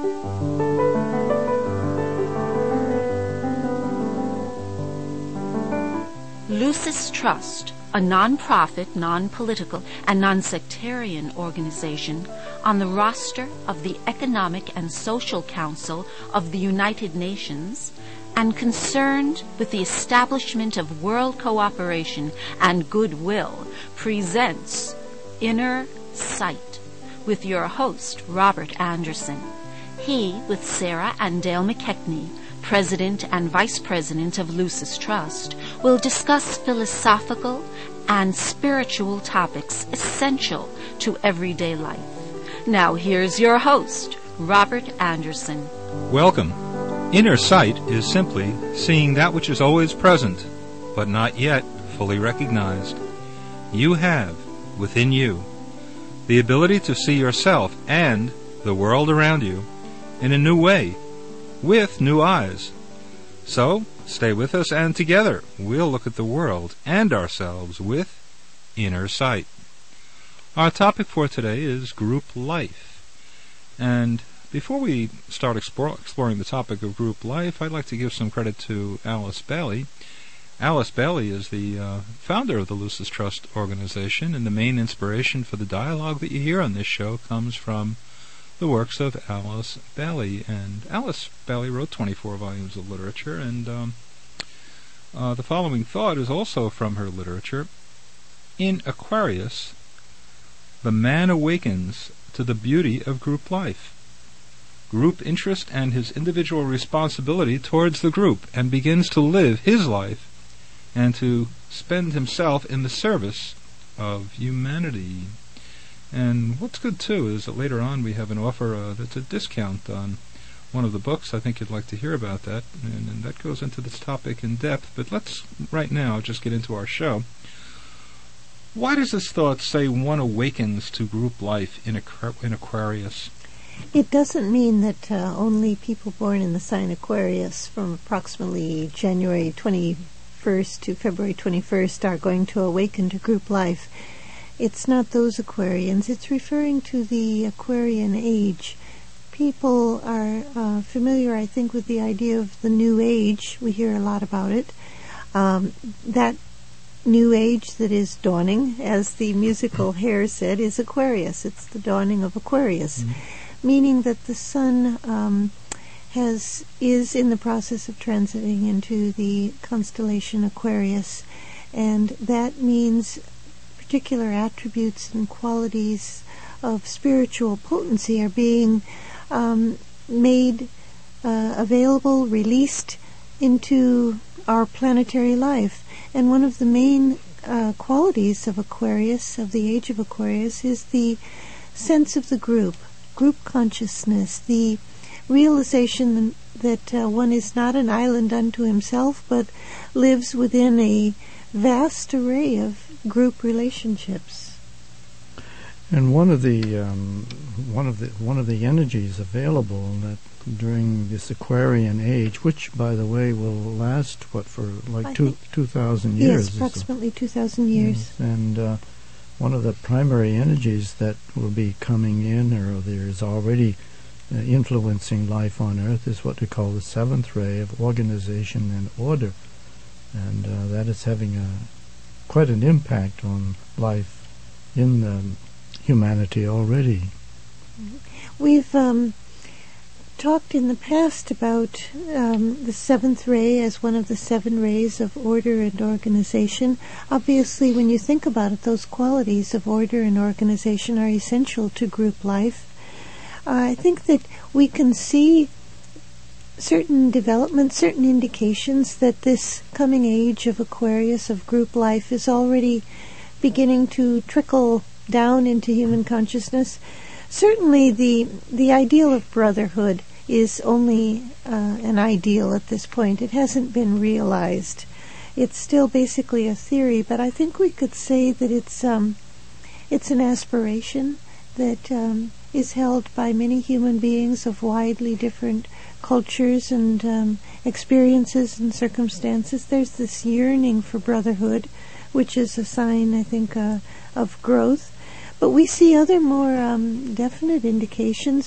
Lucis Trust, a non-profit, non-political, and non-sectarian organization on the roster of the Economic and Social Council of the United Nations, and concerned with the establishment of world cooperation and goodwill, presents Inner Sight with your host, Robert Anderson. He, with Sarah and Dale McKechnie, President and Vice President of Lucis Trust, will discuss philosophical and spiritual topics essential to everyday life. Now here's your host, Robert Anderson. Welcome. Inner sight is simply seeing that which is always present, but not yet fully recognized. You have, within you, the ability to see yourself and the world around you in a new way, with new eyes. So, stay with us, and together we'll look at the world and ourselves with inner sight. Our topic for today is group life. And before we start exploring the topic of group life, I'd like to give some credit to Alice Bailey. Alice Bailey is the founder of the Lucis Trust organization, and the main inspiration for the dialogue that you hear on this show comes from the works of Alice Bailey. And Alice Bailey wrote 24 volumes of literature, and the following thought is also from her literature. In Aquarius, the man awakens to the beauty of group life, group interest, and his individual responsibility towards the group, and begins to live his life and to spend himself in the service of humanity. And what's good, too, is that later on we have an offer that's a discount on one of the books. I think you'd like to hear about that, and that goes into this topic in depth. But let's, right now, just get into our show. Why does this thought say one awakens to group life in Aquarius? It doesn't mean that only people born in the sign Aquarius from approximately January 21st to February 21st are going to awaken to group life. It's not those Aquarians. It's referring to the Aquarian age. People are familiar, I think, with the idea of the New Age. We hear a lot about it. That New Age that is dawning, as the musical Hair said, is Aquarius. It's the dawning of Aquarius, meaning that the sun is in the process of transiting into the constellation Aquarius, and that means particular attributes and qualities of spiritual potency are being made available, released into our planetary life. And one of the main qualities of Aquarius, of the age of Aquarius, is the sense of the group consciousness, the realization that one is not an island unto himself, but lives within a vast array of group relationships. And one of the energies available that during this Aquarian age, which by the way will last for like 2,000 years. Yes, approximately 2,000 years. Yes, and one of the primary energies that will be coming in, or there is already influencing life on Earth, is what we call the seventh ray of organization and order, and that is having quite an impact on life in humanity already. We've talked in the past about the seventh ray as one of the seven rays of order and organization. Obviously, when you think about it, those qualities of order and organization are essential to group life. I think that we can see certain developments, certain indications that this coming age of Aquarius, of group life, is already beginning to trickle down into human consciousness. Certainly the ideal of brotherhood is only an ideal at this point. It hasn't been realized. It's still basically a theory, but I think we could say that it's an aspiration that is held by many human beings of widely different cultures and experiences and circumstances. There's this yearning for brotherhood, which is a sign, I think, of growth. But we see other more definite indications.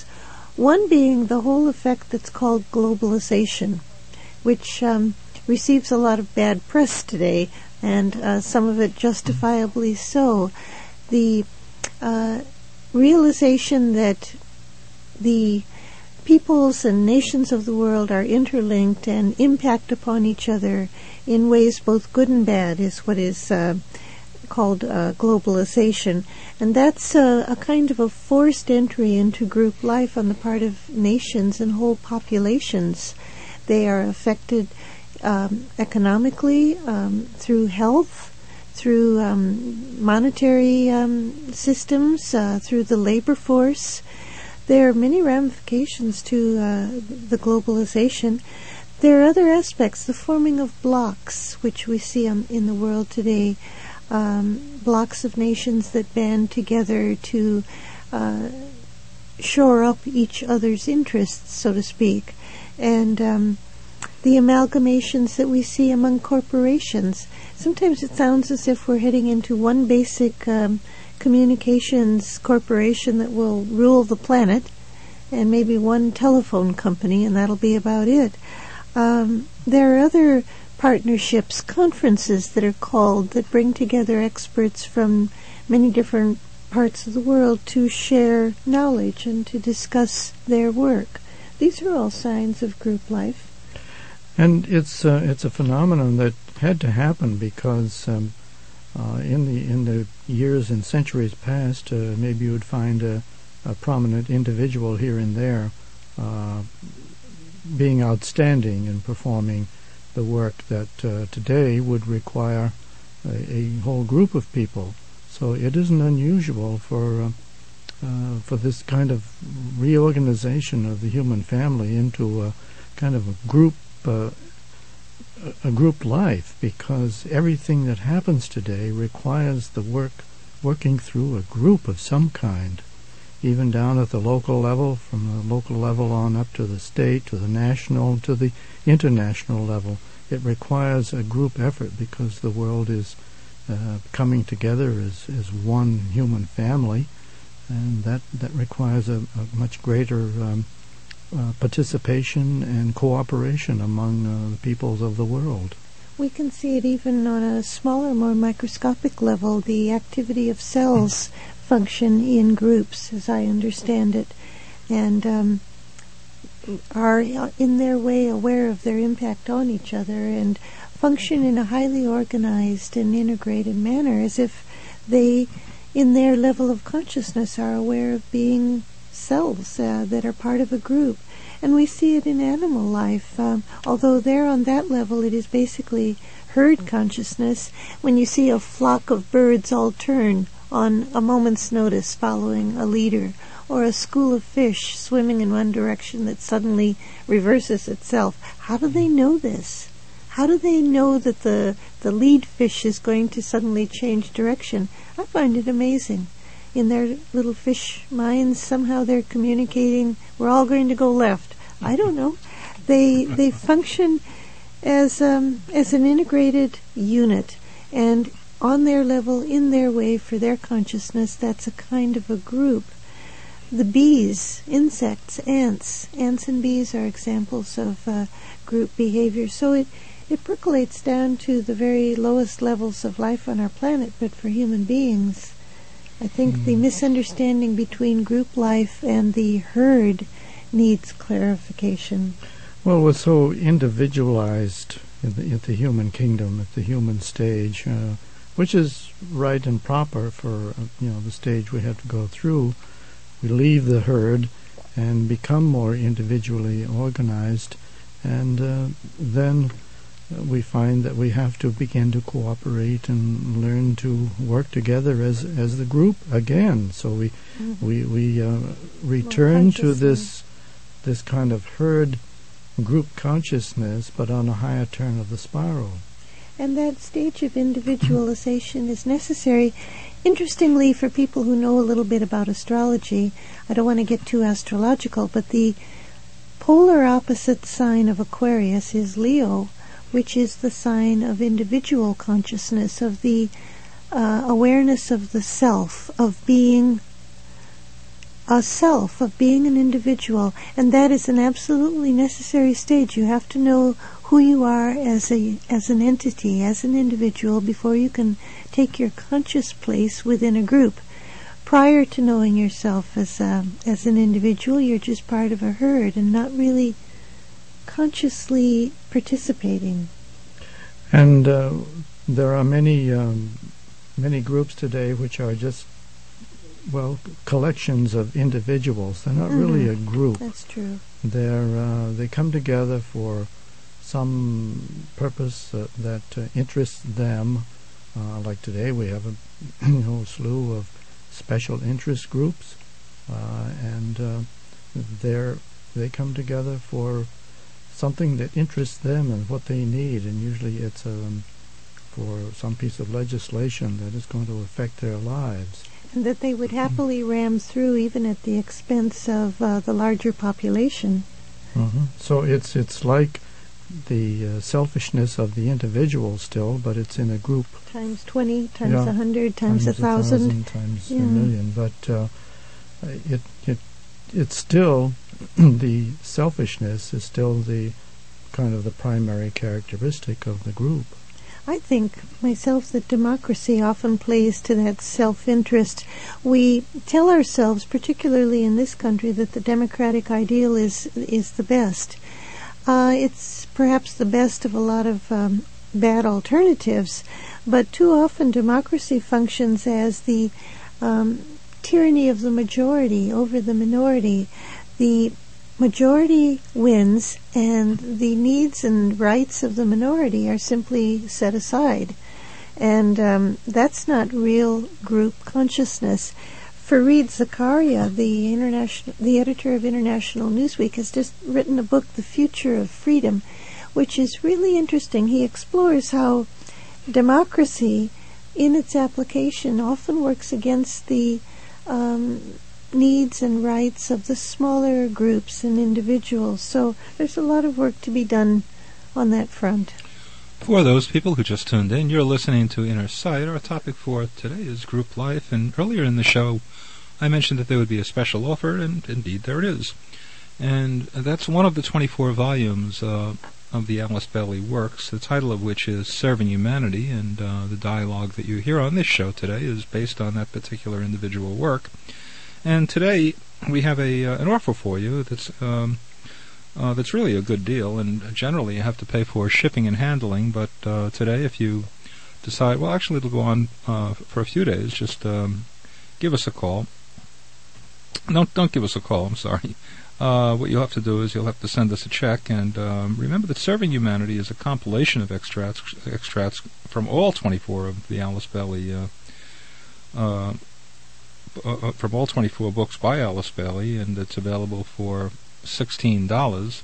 One being the whole effect that's called globalization, which receives a lot of bad press today, and some of it justifiably so. The realization that the peoples and nations of the world are interlinked and impact upon each other in ways both good and bad is what is called globalization. And that's a kind of a forced entry into group life on the part of nations and whole populations. They are affected economically, through health, through monetary systems, through the labor force. There are many ramifications to the globalization. There are other aspects, the forming of blocks, which we see in the world today, blocks of nations that band together to shore up each other's interests, so to speak, and the amalgamations that we see among corporations. Sometimes it sounds as if we're heading into one basic communications corporation that will rule the planet, and maybe one telephone company, and that'll be about it. There are other partnerships, conferences that are called, that bring together experts from many different parts of the world to share knowledge and to discuss their work. These are all signs of group life. And it's a phenomenon that had to happen because in the years and centuries past, maybe you would find a prominent individual here and there being outstanding in performing the work that today would require a whole group of people. So it isn't unusual for this kind of reorganization of the human family into a kind of a group life, because everything that happens today requires the working through a group of some kind, even down at the local level, from the local level on up to the state, to the national, to the international level. It requires a group effort because the world is coming together as one human family, and that requires a much greater participation and cooperation among the peoples of the world. We can see it even on a smaller, more microscopic level. The activity of cells function in groups, as I understand it, and are in their way aware of their impact on each other and function in a highly organized and integrated manner, as if they, in their level of consciousness, are aware of being cells that are part of a group. And we see it in animal life. Although there on that level it is basically herd consciousness, when you see a flock of birds all turn on a moment's notice following a leader, or a school of fish swimming in one direction that suddenly reverses itself. How do they know this? How do they know that the lead fish is going to suddenly change direction? I find it amazing. In their little fish minds, somehow they're communicating, we're all going to go left. I don't know. They function as an integrated unit, and on their level, in their way, for their consciousness, that's a kind of a group. The bees, insects, ants and bees are examples of group behavior. So it percolates down to the very lowest levels of life on our planet, but for human beings, I think the misunderstanding between group life and the herd needs clarification. Well, we're so individualized in the human kingdom, at the human stage, which is right and proper for the stage we have to go through. We leave the herd and become more individually organized, and then we find that we have to begin to cooperate and learn to work together as the group again. So we return to this kind of herd group consciousness, but on a higher turn of the spiral. And that stage of individualization is necessary. Interestingly, for people who know a little bit about astrology, I don't want to get too astrological, but the polar opposite sign of Aquarius is Leo, which is the sign of individual consciousness, of the awareness of the self, of being self, of being an individual, and that is an absolutely necessary stage. You have to know who you are as an entity, as an individual, before you can take your conscious place within a group. Prior to knowing yourself as an individual, you're just part of a herd and not really consciously participating. And there are many groups today which are just, collections of individuals. They're not really a group. That's true. They come together for some purpose that interests them. Like today, we have a slew of special interest groups, and they come together for something that interests them and what they need, and usually it's for some piece of legislation that is going to affect their lives. And that they would happily ram through even at the expense of the larger population. So it's like the selfishness of the individual still, but it's in a group. Times 20, times 100, times 1,000. Times a million. But it's still, the selfishness is still the kind of the primary characteristic of the group. I think myself that democracy often plays to that self-interest. We tell ourselves, particularly in this country, that the democratic ideal is the best. It's perhaps the best of a lot of bad alternatives, but too often democracy functions as the tyranny of the majority over the minority. The majority wins, and the needs and rights of the minority are simply set aside. And that's not real group consciousness. Fareed Zakaria, the editor of International Newsweek, has just written a book, The Future of Freedom, which is really interesting. He explores how democracy, in its application, often works against the needs and rights of the smaller groups and individuals. So there's a lot of work to be done on that front. For those people who just tuned in, you're listening to Inner Sight. Our topic for today is group life, and earlier in the show I mentioned that there would be a special offer, and indeed there it is. And that's one of the 24 volumes of the Alice Bailey works, the title of which is Serving Humanity, and the dialogue that you hear on this show today is based on that particular individual work. And today we have an offer for you that's really a good deal, and generally you have to pay for shipping and handling, but today if you decide, well, actually it'll go on for a few days, just give us a call. Don't give us a call, I'm sorry. What you'll have to do is you'll have to send us a check, and remember that Serving Humanity is a compilation of extracts from all 24 of the Alice Bailey from all 24 books by Alice Bailey, and it's available for $16.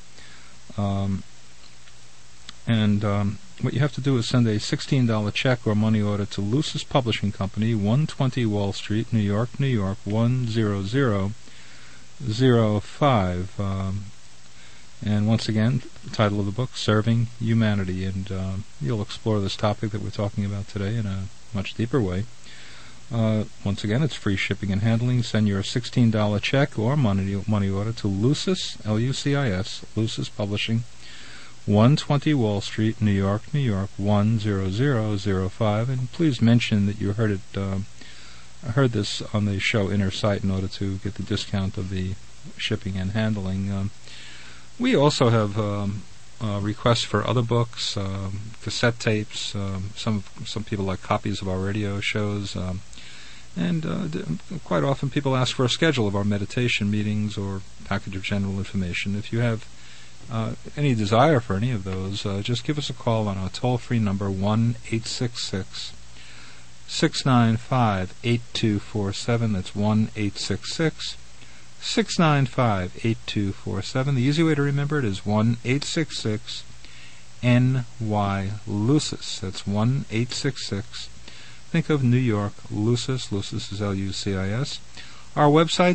What you have to do is send a $16 check or money order to Lucis Publishing Company, 120 Wall Street, New York, New York, 10005. And once again, the title of the book, Serving Humanity, and you'll explore this topic that we're talking about today in a much deeper way. Once again, it's free shipping and handling. Send your $16 check or money order to Lucis, Lucis, Lucis Publishing, 120 Wall Street, New York, New York, 10005. And please mention that you heard this on the show Inner Sight in order to get the discount of the shipping and handling. We also have requests for other books, cassette tapes. Some people like copies of our radio shows. And quite often people ask for a schedule of our meditation meetings or package of general information. If you have any desire for any of those, just give us a call on our toll-free number, 1-866-695-8247. That's 1-866-695-8247. The easy way to remember it is 1-866-NY-LUCIS. That's 1-866. Think of New York, Lucis. Lucis is Lucis. Our website,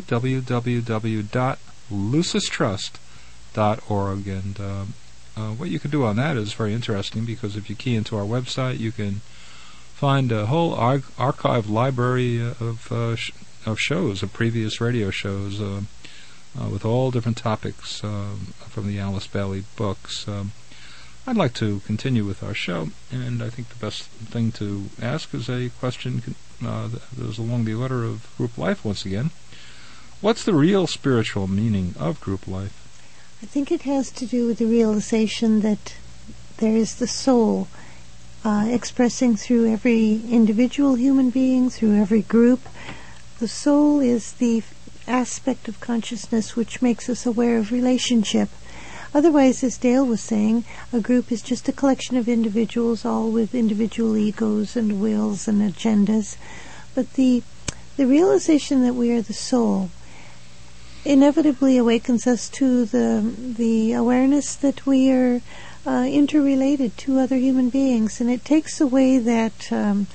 www.lucistrust.org. And what you can do on that is very interesting, because if you key into our website, you can find a whole archived library of shows, of previous radio shows, with all different topics from the Alice Bailey books. I'd like to continue with our show, and I think the best thing to ask is a question that is along the order of group life once again. What's the real spiritual meaning of group life? I think it has to do with the realization that there is the soul expressing through every individual human being, through every group. The soul is the aspect of consciousness which makes us aware of relationship. Otherwise, as Dale was saying, a group is just a collection of individuals, all with individual egos and wills and agendas. But the realization that we are the soul inevitably awakens us to the awareness that we are interrelated to other human beings, and it takes away that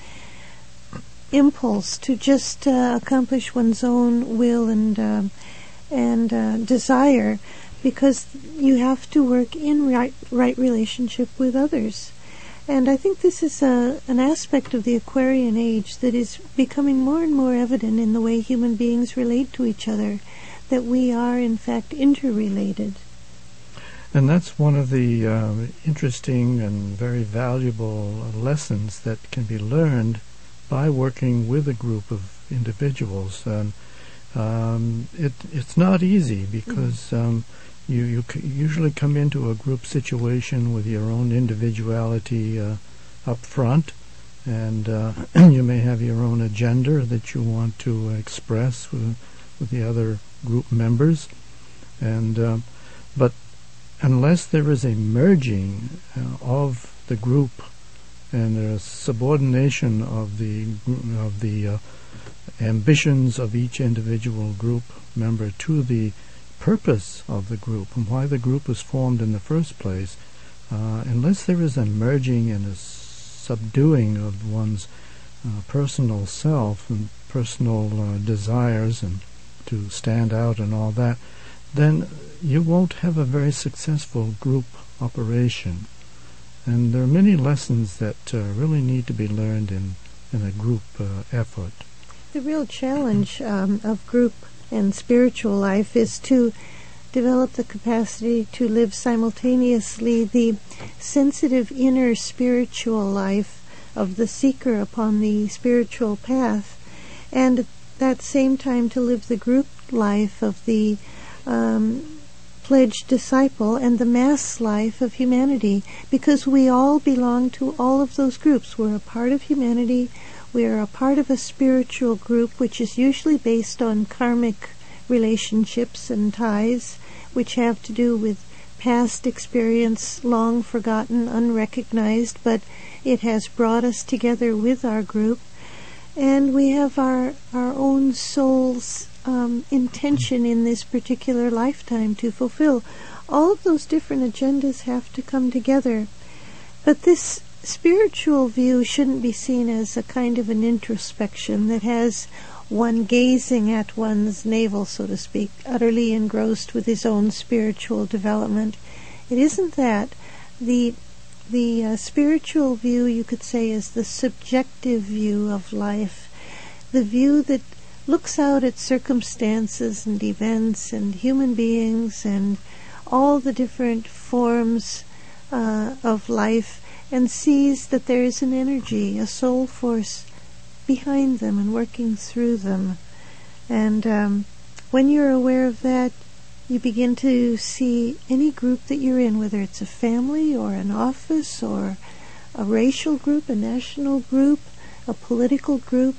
impulse to just accomplish one's own will and desire, because you have to work in right relationship with others. And I think this is an aspect of the Aquarian age that is becoming more and more evident in the way human beings relate to each other, that we are in fact interrelated. And that's one of the interesting and very valuable lessons that can be learned by working with a group of individuals. It's not easy because you usually come into a group situation with your own individuality up front, and you may have your own agenda that you want to express with the other group members, and but unless there is a merging of the group and a subordination of the ambitions of each individual group member to the purpose of the group and why the group was formed in the first place, unless there is a merging and a subduing of one's personal self and personal desires and to stand out and all that, then you won't have a very successful group operation. And there are many lessons that really need to be learned in a group effort. The real challenge of group and spiritual life is to develop the capacity to live simultaneously the sensitive inner spiritual life of the seeker upon the spiritual path, and at that same time to live the group life of the pledged disciple and the mass life of humanity, because we all belong to all of those groups. We're a part of humanity. We are a part of a spiritual group which is usually based on karmic relationships and ties, which have to do with past experience, long forgotten, unrecognized, but it has brought us together with our group. And we have our own soul's intention in this particular lifetime to fulfill. All of those different agendas have to come together. But this spiritual view shouldn't be seen as a kind of an introspection that has one gazing at one's navel, so to speak, utterly engrossed with his own spiritual development. It isn't that. The spiritual view, you could say, is the subjective view of life, the view that looks out at circumstances and events and human beings and all the different forms of life, and sees that there is an energy, a soul force behind them and working through them. And when you're aware of that, you begin to see any group that you're in, whether it's a family or an office or a racial group, a national group, a political group,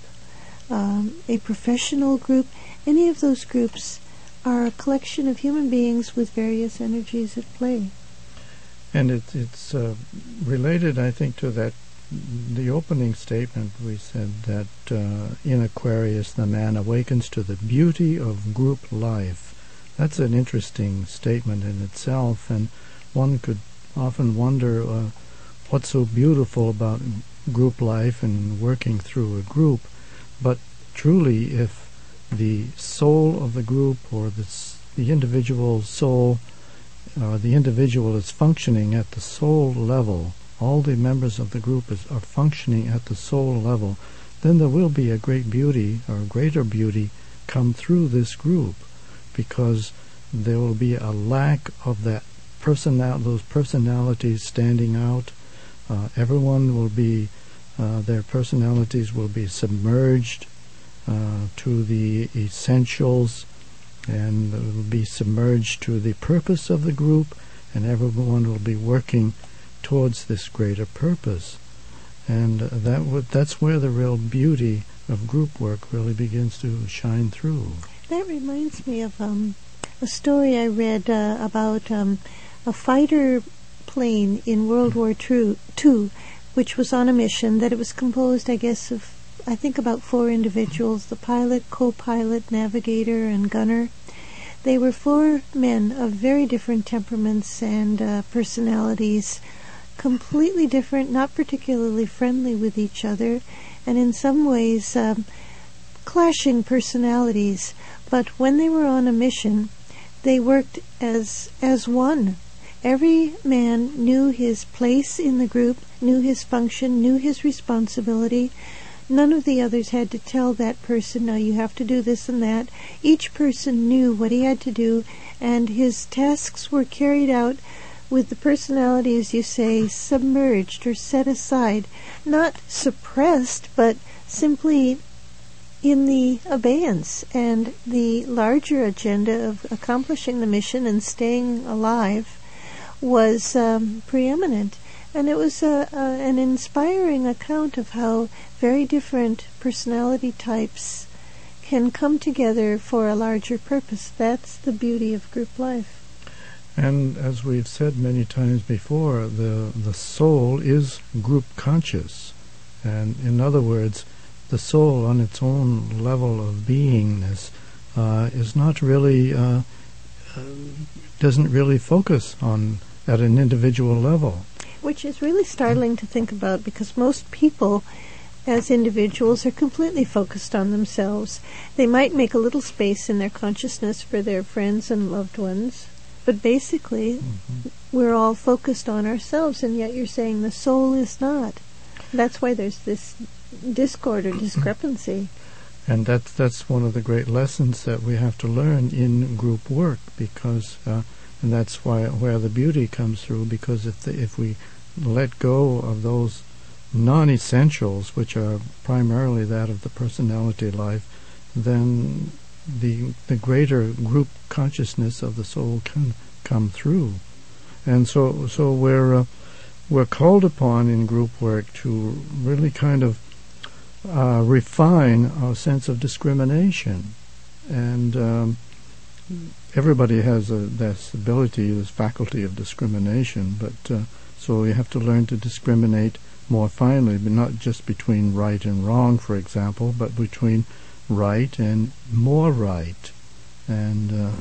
a professional group. Any of those groups are a collection of human beings with various energies at play. And it's related, I think, to that, the opening statement. We said that in Aquarius the man awakens to the beauty of group life. That's an interesting statement in itself, and one could often wonder what's so beautiful about group life and working through a group. But truly, if the soul of the group or the individual soul, the individual is functioning at the soul level, all the members of the group are functioning at the soul level, then there will be a great beauty or greater beauty come through this group, because there will be a lack of that those personalities standing out. Everyone will be, their personalities will be submerged to the essentials, and will be submerged to the purpose of the group, and everyone will be working towards this greater purpose. And that's where the real beauty of group work really begins to shine through. That reminds me of a story I read about a fighter plane in World War II, which was on a mission, that it was composed, I guess, of, I think, about 4 individuals: the pilot, co-pilot, navigator, and gunner. They were 4 men of very different temperaments and personalities, completely different, not particularly friendly with each other, and in some ways clashing personalities. But when they were on a mission, they worked as one. Every man knew his place in the group, knew his function, knew his responsibility. None of the others had to tell that person, no, you have to do this and that. Each person knew what he had to do, and his tasks were carried out with the personality, as you say, submerged or set aside, not suppressed, but simply in the abeyance. And the larger agenda of accomplishing the mission and staying alive was preeminent. And it was an inspiring account of how very different personality types can come together for a larger purpose. That's the beauty of group life. And as we've said many times before, the soul is group conscious. And in other words, the soul on its own level of beingness is not really, doesn't really focus on at an individual level. Which is really startling to think about, because most people as individuals are completely focused on themselves. They might make a little space in their consciousness for their friends and loved ones, but basically we're all focused on ourselves, and yet you're saying the soul is not. That's why there's this discord or discrepancy. And that's one of the great lessons that we have to learn in group work, because and that's where the beauty comes through, because if we let go of those non-essentials, which are primarily that of the personality life, then the greater group consciousness of the soul can come through. And so we're called upon in group work to really kind of refine our sense of discrimination. And everybody has this ability, this faculty of discrimination, but so we have to learn to discriminate more finely, but not just between right and wrong, for example, but between right and more right. And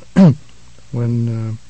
when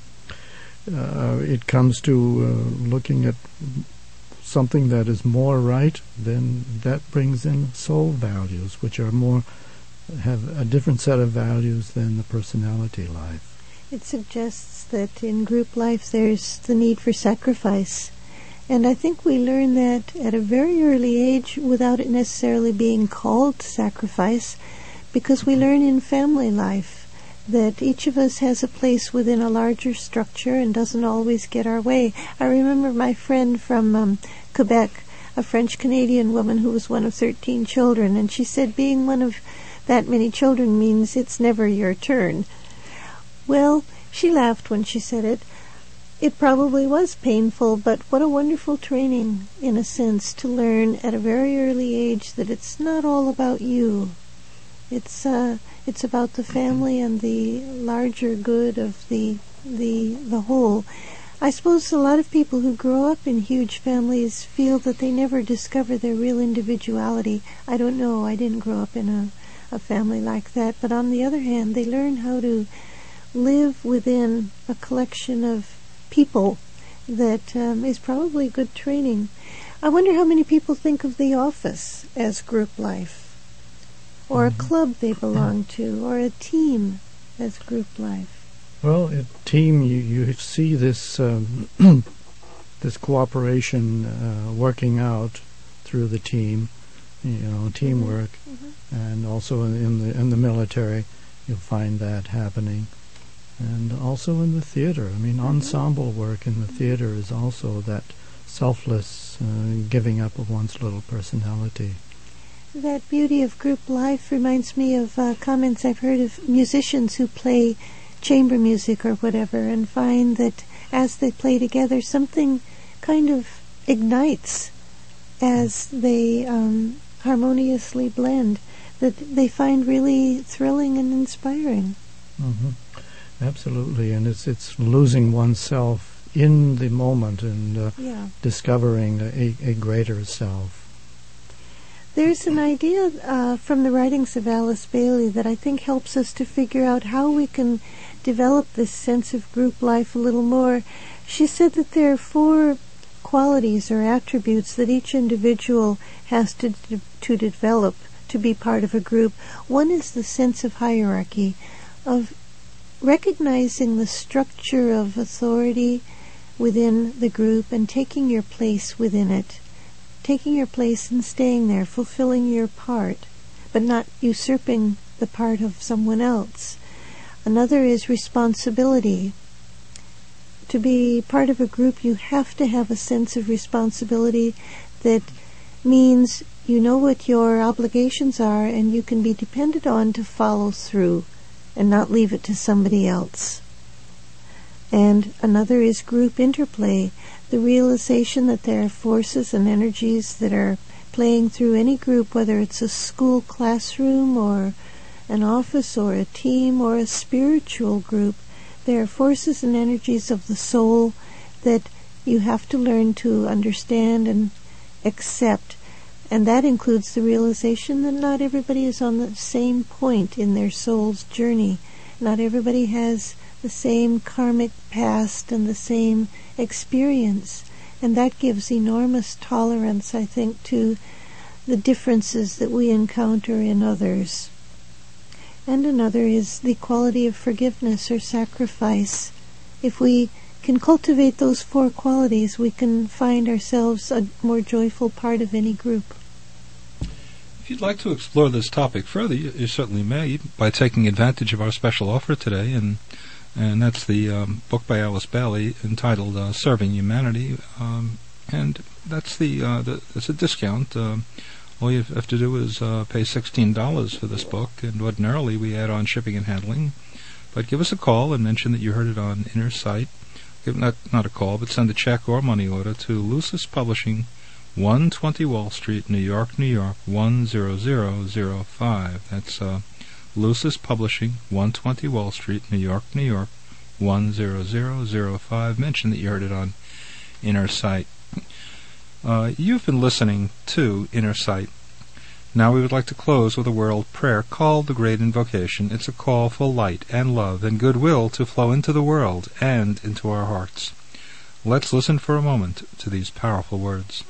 it comes to looking at something that is more right, then that brings in soul values, which are more, have a different set of values than the personality life. It suggests that in group life there's the need for sacrifice. And I think we learn that at a very early age without it necessarily being called sacrifice, because we learn in family life that each of us has a place within a larger structure and doesn't always get our way. I remember my friend from Quebec, a French-Canadian woman who was one of 13 children, and she said being one of that many children means it's never your turn. Well, she laughed when she said it. It probably was painful, but what a wonderful training, in a sense, to learn at a very early age that it's not all about you. It's about the family and the larger good of the whole. I suppose a lot of people who grow up in huge families feel that they never discover their real individuality. I don't know. I didn't grow up in a family like that. But on the other hand, they learn how to live within a collection of people that is probably good training. I wonder how many people think of the office as group life, or a club they belong to, or a team as group life. Well, a team, you see this this cooperation working out through the team, teamwork, and also in the military. you'll find that happening. And also in the theater. I mean, ensemble work in the theater is also that selfless giving up of one's little personality. That beauty of group life reminds me of comments I've heard of musicians who play chamber music or whatever and find that as they play together, something kind of ignites as they harmoniously blend that they find really thrilling and inspiring. Mm-hmm. Absolutely, and it's losing oneself in the moment and discovering a greater self. There's an idea from the writings of Alice Bailey that I think helps us to figure out how we can develop this sense of group life a little more. She said that there are 4 qualities or attributes that each individual has to develop to be part of a group. One is the sense of hierarchy, of recognizing the structure of authority within the group and taking your place within it. Taking your place and staying there, fulfilling your part, but not usurping the part of someone else. Another is responsibility. To be part of a group, you have to have a sense of responsibility that means you know what your obligations are and you can be depended on to follow through and not leave it to somebody else. And another is group interplay, the realization that there are forces and energies that are playing through any group, whether it's a school classroom or an office or a team or a spiritual group. There are forces and energies of the soul that you have to learn to understand and accept. And that includes the realization that not everybody is on the same point in their soul's journey. Not everybody has the same karmic past and the same experience. And that gives enormous tolerance, I think, to the differences that we encounter in others. And another is the quality of forgiveness or sacrifice. If we can cultivate those 4 qualities, we can find ourselves a more joyful part of any group. If you'd like to explore this topic further, you certainly may by taking advantage of our special offer today, and that's the book by Alice Bailey entitled Serving Humanity, and that's it's a discount. All you have to do is pay $16 for this book, and ordinarily we add on shipping and handling. But give us a call and mention that you heard it on Inner Sight. Not a call, but send a check or money order to Lucis Publishing, 120 Wall Street, New York, New York, 10005. That's Lucis Publishing, 120 Wall Street, New York, New York, 10005. Mention that you heard it on Inner Sight. You've been listening to Inner Sight. Now we would like to close with a world prayer called the Great Invocation. It's a call for light and love and goodwill to flow into the world and into our hearts. Let's listen for a moment to these powerful words.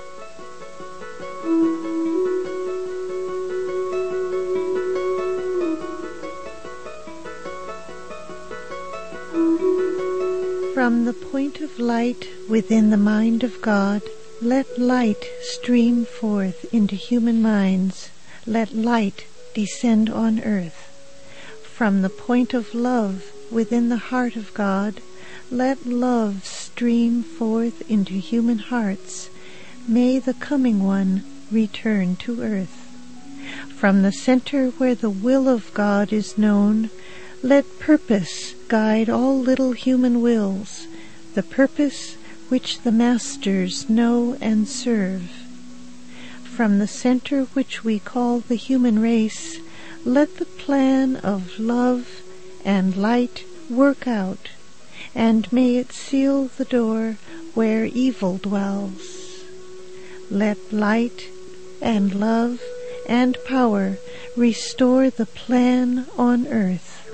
From the point of light within the mind of God, let light stream forth into human minds. Let light descend on earth. From the point of love within the heart of God, let love stream forth into human hearts. May the coming one return to earth. From the center where the will of God is known, let purpose guide all little human wills, the purpose which the masters know and serve. From the center which we call the human race, let the plan of love and light work out, and may it seal the door where evil dwells. Let light and love and power restore the plan on earth.